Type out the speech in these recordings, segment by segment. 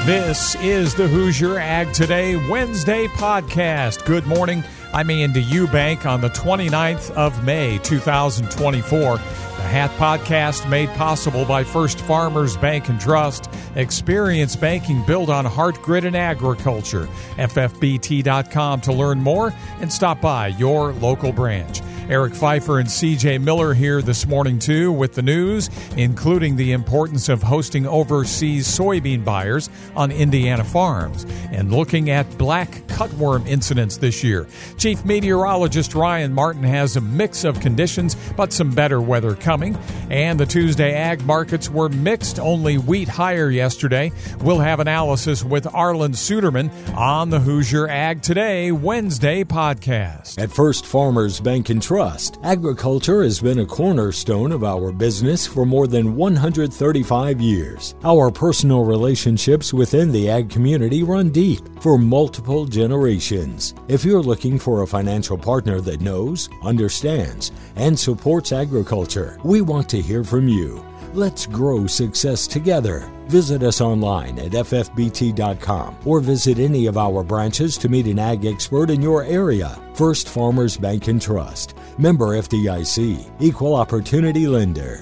This is the Hoosier Ag Today Wednesday podcast. Good morning. I'm Andy Eubank on the 29th of May, 2024. The HAT podcast made possible by First Farmers Bank and Trust. Experience banking built on heart, grit, and agriculture. FFBT.com to learn more and stop by your local branch. Eric Pfeiffer and CJ Miller here this morning, too, with the news, including the importance of hosting overseas soybean buyers on Indiana farms and looking at black cutworm incidents this year. Chief Meteorologist Ryan Martin has a mix of conditions, but some better weather coming. And the Tuesday ag markets were mixed, only wheat higher yesterday. We'll have analysis with Arlen Suderman on the Hoosier Ag Today Wednesday podcast. At First Farmers Bank and Trust, agriculture has been a cornerstone of our business for more than 135 years. Our personal relationships within the ag community run deep for multiple generations. If you're looking for a financial partner that knows, understands, and supports agriculture, we want to hear from you. Let's grow success together. Visit us online at ffbt.com or visit any of our branches to meet an ag expert in your area. First Farmers Bank and Trust. Member FDIC. Equal Opportunity Lender.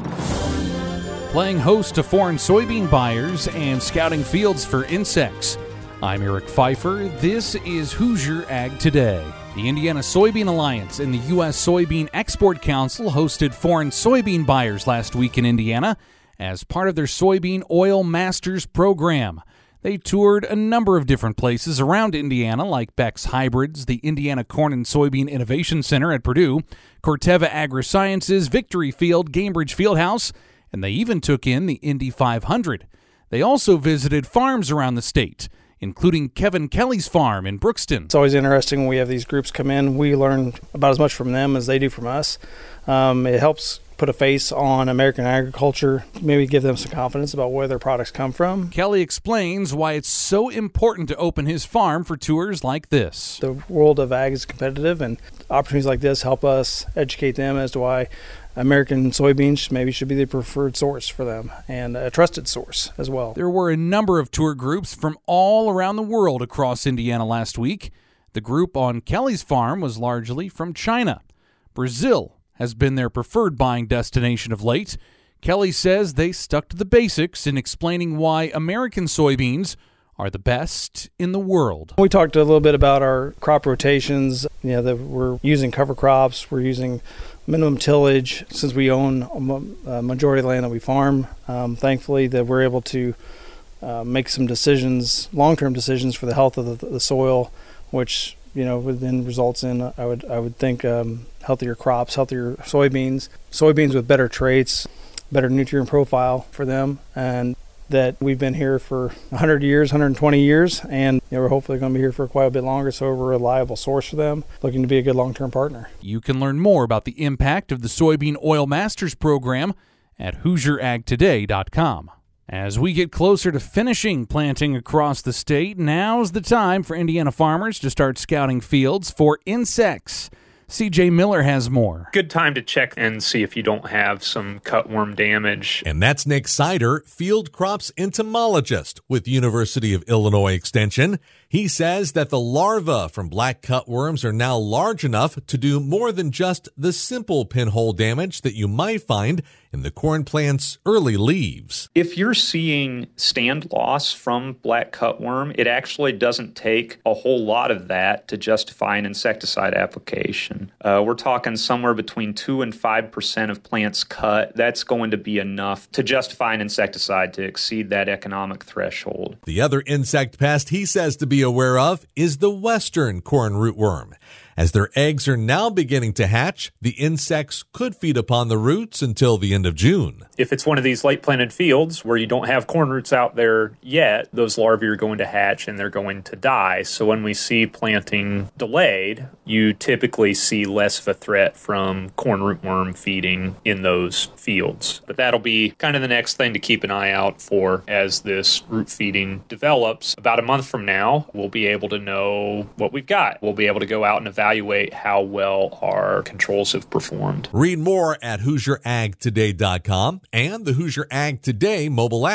Playing host to foreign soybean buyers and scouting fields for insects. I'm Eric Pfeiffer. This is Hoosier Ag Today. The Indiana Soybean Alliance and the U.S. Soybean Export Council hosted foreign soybean buyers last week in Indiana as part of their Soybean Oil Masters program. They toured a number of different places around Indiana, like Beck's Hybrids, the Indiana Corn and Soybean Innovation Center at Purdue, Corteva Agrisciences, Victory Field, Gainbridge Fieldhouse, and they even took in the Indy 500. They also visited farms around the state, including Kevin Kelly's farm in Brookston. It's always interesting when we have these groups come in. We learn about as much from them as they do from us. It helps put a face on American agriculture, maybe give them some confidence about where their products come from. Kelly explains why it's so important to open his farm for tours like this. The world of ag is competitive, and opportunities like this help us educate them as to why American soybeans maybe should be the preferred source for them and a trusted source as well. There were a number of tour groups from all around the world across Indiana last week. The group on Kelly's farm was largely from China. Brazil has been their preferred buying destination of late. Kelly says they stuck to the basics in explaining why American soybeans are the best in the world. We talked a little bit about our crop rotations, that we're using cover crops, we're using minimum tillage since we own a majority of the land that we farm. Thankfully that we're able to make some decisions, long-term decisions for the health of the soil, which would then results in I would think healthier crops, healthier soybeans with better traits, better nutrient profile for them, and that we've been here for 100 years, 120 years, and we're hopefully going to be here for quite a bit longer, so we're a reliable source for them, looking to be a good long-term partner. You can learn more about the impact of the Soybean Oil Masters program at HoosierAgToday.com. As we get closer to finishing planting across the state, now's the time for Indiana farmers to start scouting fields for insects. CJ Miller has more. Good time to check and see if you don't have some cutworm damage. And that's Nick Sider, field crops entomologist with University of Illinois Extension. He says that the larvae from black cutworms are now large enough to do more than just the simple pinhole damage that you might find in the corn plant's early leaves. If you're seeing stand loss from black cutworm, it actually doesn't take a whole lot of that to justify an insecticide application. We're talking somewhere between 2 and 5% of plants cut. That's going to be enough to justify an insecticide to exceed that economic threshold. The other insect pest he says to be aware of is the western corn rootworm. As their eggs are now beginning to hatch, the insects could feed upon the roots until the end of June. If it's one of these late planted fields where you don't have corn roots out there yet, those larvae are going to hatch and they're going to die. So when we see planting delayed, you typically see less of a threat from corn rootworm feeding in those fields. But that'll be kind of the next thing to keep an eye out for as this root feeding develops. About a month from now, we'll be able to know what we've got. We'll be able to go out and evaluate how well our controls have performed. Read more at HoosierAgToday.com and the Hoosier Ag Today mobile app.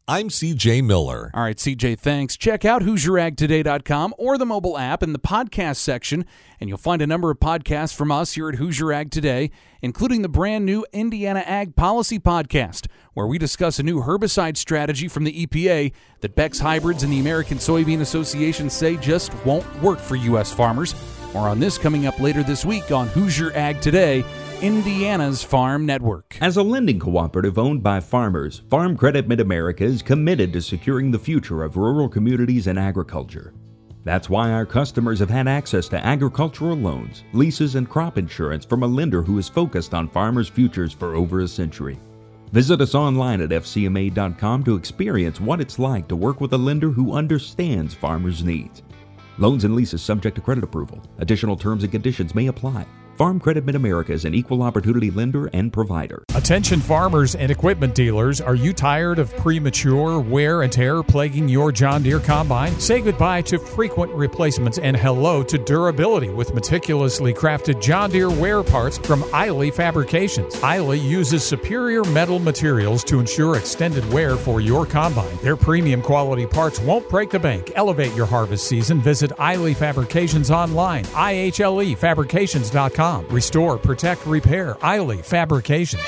I'm CJ Miller. All right, CJ, thanks. Check out HoosierAgToday.com or the mobile app in the podcast section, and you'll find a number of podcasts from us here at Hoosier Ag Today, including the brand new Indiana Ag Policy Podcast, where we discuss a new herbicide strategy from the EPA that Beck's Hybrids and the American Soybean Association say just won't work for U.S. farmers. More on this coming up later this week on Hoosier Ag Today, Indiana's Farm Network. As a lending cooperative owned by farmers, Farm Credit Mid-America is committed to securing the future of rural communities and agriculture. That's why our customers have had access to agricultural loans, leases, and crop insurance from a lender who is focused on farmers' futures for over a century. Visit us online at fcma.com to experience what it's like to work with a lender who understands farmers' needs. Loans and leases subject to credit approval. Additional terms and conditions may apply. Farm Credit Mid-America is an equal opportunity lender and provider. Attention farmers and equipment dealers, are you tired of premature wear and tear plaguing your John Deere combine? Say goodbye to frequent replacements and hello to durability with meticulously crafted John Deere wear parts from Eiley Fabrications. Eiley uses superior metal materials to ensure extended wear for your combine. Their premium quality parts won't break the bank. Elevate your harvest season. Visit Eiley Fabrications online, ihlefabrications.com. Restore, protect, repair. Eiley Fabrications.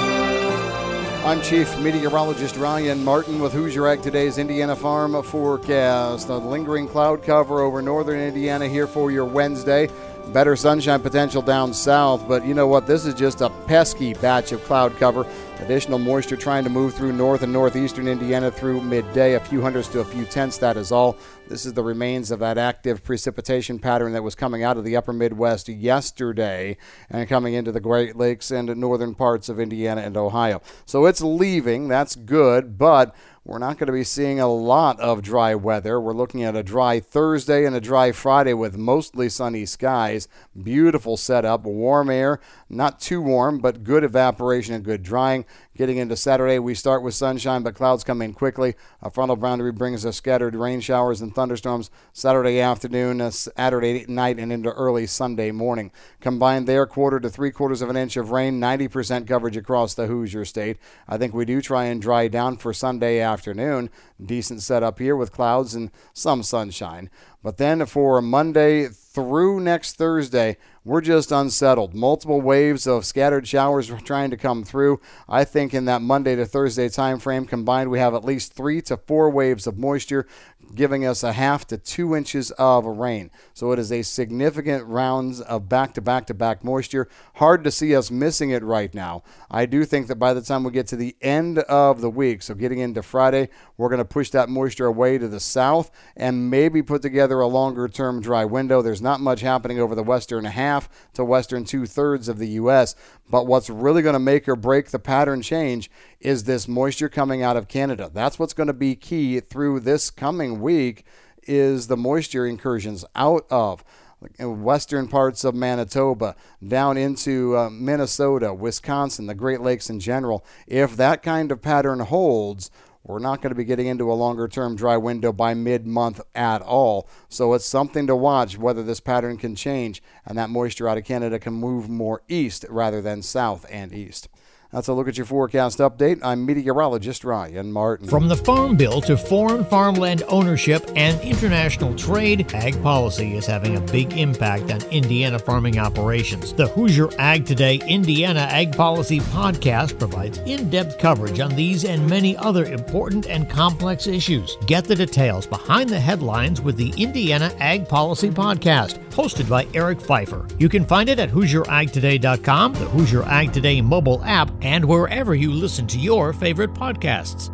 I'm Chief Meteorologist Ryan Martin with Hoosier Ag Today's Indiana Farm Forecast. A lingering cloud cover over northern Indiana here for your Wednesday. Better sunshine potential down south, but you know what? This is just a pesky batch of cloud cover. Additional moisture trying to move through north and northeastern Indiana through midday. A few hundredths to a few tenths, that is all. This is the remains of that active precipitation pattern that was coming out of the upper Midwest yesterday and coming into the Great Lakes and northern parts of Indiana and Ohio. So it's leaving. That's good, but we're not going to be seeing a lot of dry weather. We're looking at a dry Thursday and a dry Friday with mostly sunny skies. Beautiful setup, warm air, not too warm, but good evaporation and good drying. Getting into Saturday, we start with sunshine, but clouds come in quickly. A frontal boundary brings us scattered rain showers and thunderstorms Saturday afternoon, Saturday night, and into early Sunday morning. Combined there, 1/4 to 3/4 of an inch of rain, 90% coverage across the Hoosier State. I think we do try and dry down for Sunday afternoon. Decent setup here with clouds and some sunshine. But then for Monday through next Thursday, we're just unsettled. Multiple waves of scattered showers trying to come through. I think in that Monday to Thursday time frame combined, we have at least 3 to 4 waves of moisture, giving us 1/2 to 2 inches of rain. So it is a significant rounds of back-to-back-to-back moisture. Hard to see us missing it right now. I do think that by the time we get to the end of the week, so getting into Friday, we're going to push that moisture away to the south and maybe put together a longer-term dry window. There's not much happening over the western half to western 2/3 of the U.S., but what's really going to make or break the pattern change is this moisture coming out of Canada. That's what's going to be key through this coming week, is the moisture incursions out of western parts of Manitoba, down into Minnesota, Wisconsin, the Great Lakes in general. If that kind of pattern holds, we're not going to be getting into a longer-term dry window by mid-month at all. So it's something to watch whether this pattern can change and that moisture out of Canada can move more east rather than south and east. That's a look at your forecast update. I'm meteorologist Ryan Martin. From the Farm Bill to foreign farmland ownership and international trade, ag policy is having a big impact on Indiana farming operations. The Hoosier Ag Today Indiana Ag Policy Podcast provides in-depth coverage on these and many other important and complex issues. Get the details behind the headlines with the Indiana Ag Policy Podcast, hosted by Eric Pfeiffer. You can find it at HoosierAgToday.com, the Hoosier Ag Today mobile app, and wherever you listen to your favorite podcasts.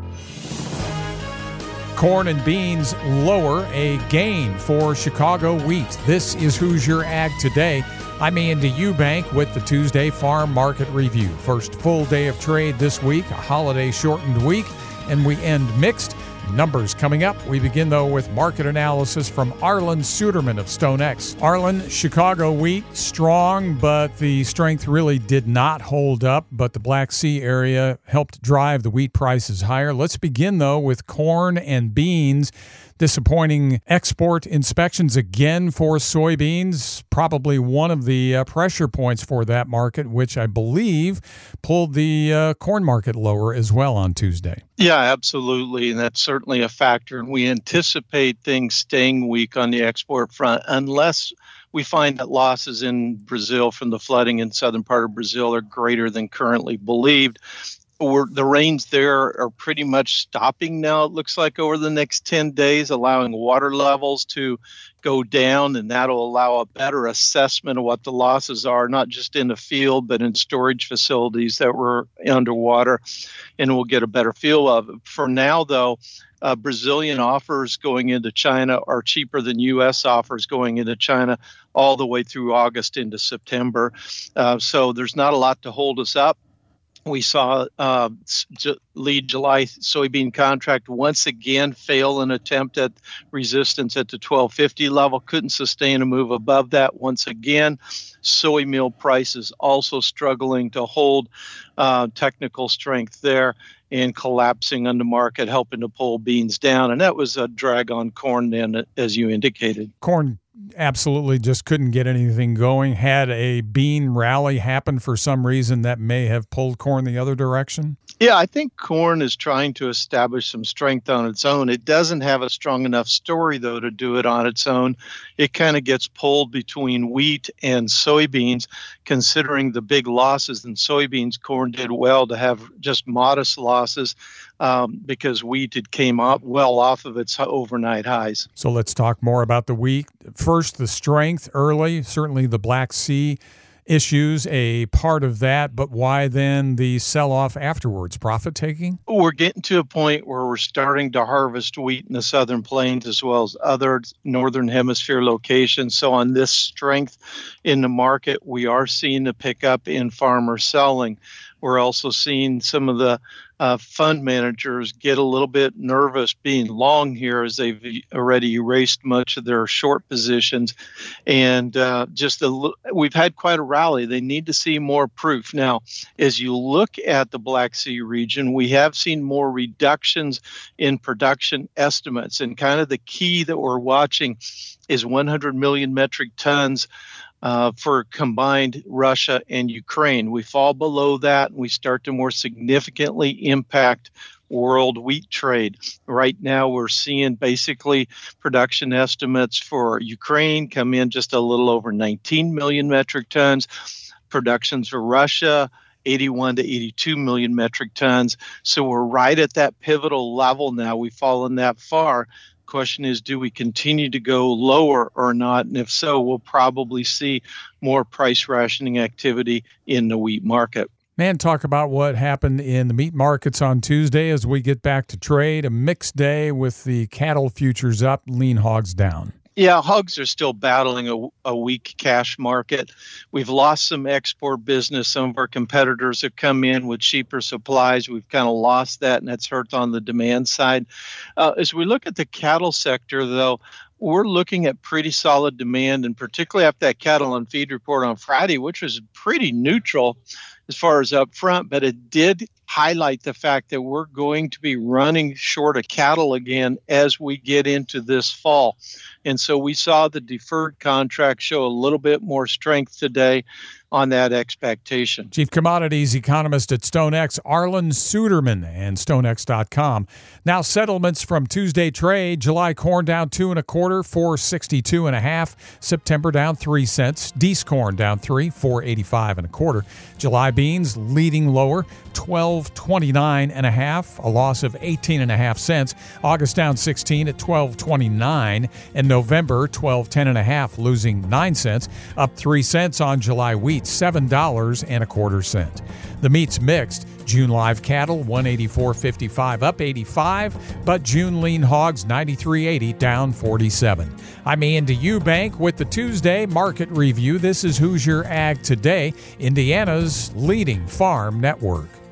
Corn and beans lower, a gain for Chicago wheat. This is Hoosier Ag Today. I'm Andy Eubank with the Tuesday Farm Market Review. First full day of trade this week, a holiday-shortened week, and we end mixed. Numbers coming up. We begin, though, with market analysis from Arlen Suderman of StoneX. Arlen, Chicago wheat, strong, but the strength really did not hold up, but the Black Sea area helped drive the wheat prices higher. Let's begin, though, with corn and beans. Disappointing export inspections again for soybeans, probably one of the pressure points for that market, which I believe pulled the corn market lower as well on Tuesday. Yeah, absolutely. And that's certainly a factor. And we anticipate things staying weak on the export front unless we find that losses in Brazil from the flooding in southern part of Brazil are greater than currently believed. The rains there are pretty much stopping now, it looks like, over the next 10 days, allowing water levels to go down, and that'll allow a better assessment of what the losses are, not just in the field, but in storage facilities that were underwater, and we'll get a better feel of it. For now, though, Brazilian offers going into China are cheaper than U.S. offers going into China all the way through August into September. So there's not a lot to hold us up. We saw lead July soybean contract once again fail an attempt at resistance at the 1250 level. Couldn't sustain a move above that once again. Soy meal prices also struggling to hold technical strength there and collapsing on the market, helping to pull beans down. And that was a drag on corn then, as you indicated. Corn absolutely just couldn't get anything going. Had a bean rally happen for some reason that may have pulled corn the other direction? Yeah, I think corn is trying to establish some strength on its own. It doesn't have a strong enough story, though, to do it on its own. It kind of gets pulled between wheat and soybeans. Considering the big losses in soybeans, corn did well to have just modest losses because wheat had came up well off of its overnight highs. So let's talk more about the wheat. First, the strength early, certainly the Black Sea issues, a part of that, but why then the sell-off afterwards? Profit-taking? We're getting to a point where we're starting to harvest wheat in the southern plains as well as other northern hemisphere locations. So on this strength in the market, we are seeing a pickup in farmer selling. We're also seeing some of the fund managers get a little bit nervous being long here as they've already erased much of their short positions. And we've had quite a rally. They need to see more proof. Now, as you look at the Black Sea region, we have seen more reductions in production estimates. And kind of the key that we're watching is 100 million metric tons for combined Russia and Ukraine. We fall below that, and we start to more significantly impact world wheat trade. Right now, we're seeing basically production estimates for Ukraine come in just a little over 19 million metric tons. Productions for Russia, 81 to 82 million metric tons. So we're right at that pivotal level now. We've fallen that far. Question is, do we continue to go lower or not? And if so, we'll probably see more price rationing activity in the wheat market. Man, talk about what happened in the meat markets on Tuesday as we get back to trade. A mixed day with the cattle futures up, lean hogs down. Yeah, hogs are still battling a weak cash market. We've lost some export business. Some of our competitors have come in with cheaper supplies. We've kind of lost that, and that's hurt on the demand side. As we look at the cattle sector, though, we're looking at pretty solid demand, and particularly after that cattle on feed report on Friday, which was pretty neutral as far as up front, but it did highlight the fact that we're going to be running short of cattle again as we get into this fall. And so we saw the deferred contract show a little bit more strength today on that expectation. Chief Commodities Economist at StoneX, Arlan Suderman, and StoneX.com. Now settlements from Tuesday trade. July corn down 2 1/4, 462.5. September down 3 cents. Dees corn down 3, 485 1/4. July beans leading lower, 1229.5, a loss of 18.5 cents. August down 16 at 1229, and November 1210.5, losing 9 cents. Up 3 cents on July wheat, $7.25. The meat's mixed. June live cattle 184.55, up 85, but June lean hogs 93.80, down 47. I'm Ian Eubank with the Tuesday Market Review. This is Hoosier Ag Today, Indiana's leading farm network.